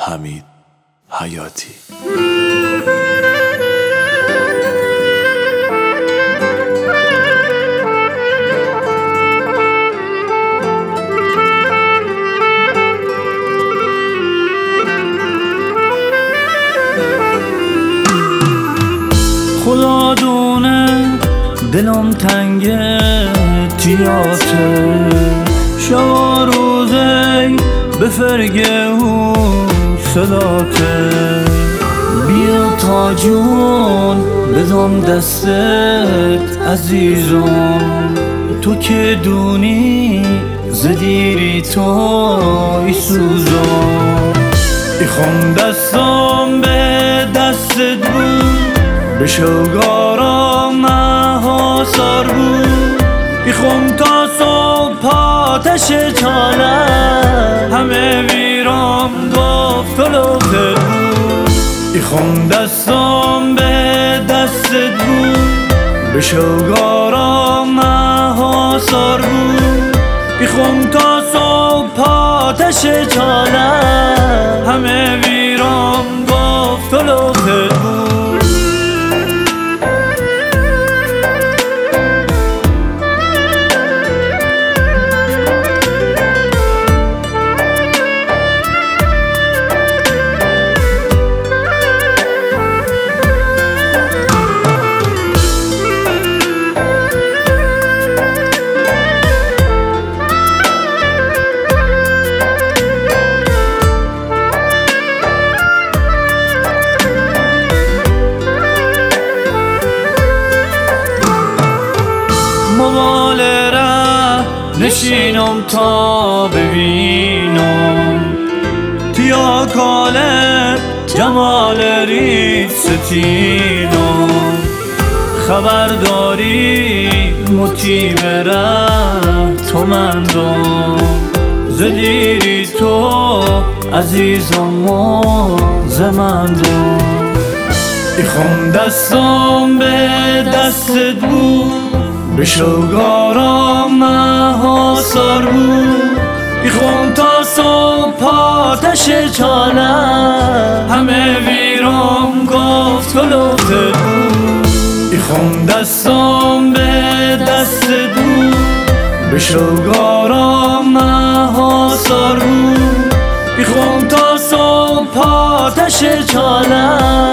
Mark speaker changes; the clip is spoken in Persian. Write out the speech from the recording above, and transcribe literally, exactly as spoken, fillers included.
Speaker 1: حمید حیاتی.
Speaker 2: خدا دونه دلم تنگه تیاته، شب روزی به فرگه و صداته. بیا تا جون بدم دستت عزیزم، تو که دونی زدیری تو ای سوزم. ایخوام دستم به دستت بود، به شوگارم مها سار بود. ایخوام تا صبح آتش چاله، همه ویرام گفت لوته بود. ایخوام دستم به دستت بود، به شوگارم مها سار بود. ایخوام تا صبح آتش چاله، همه ویرام گفت لوته بود. موال ره نشینم تا ببینم، تیا کاله جمال رید ستینم. خبرداری مطیب ره تو مندم، زدیری تو عزیزم و زمندم. ایخوام دستم به دستت بود، به شوگارم مها سار بود. ایخوام تا صبح آتش چاله، همه ویرام گفت لوته بود. ایخوام دستم به دستت بود، به شوگارم مها سار بود. ایخوام تا صبح آتش چاله،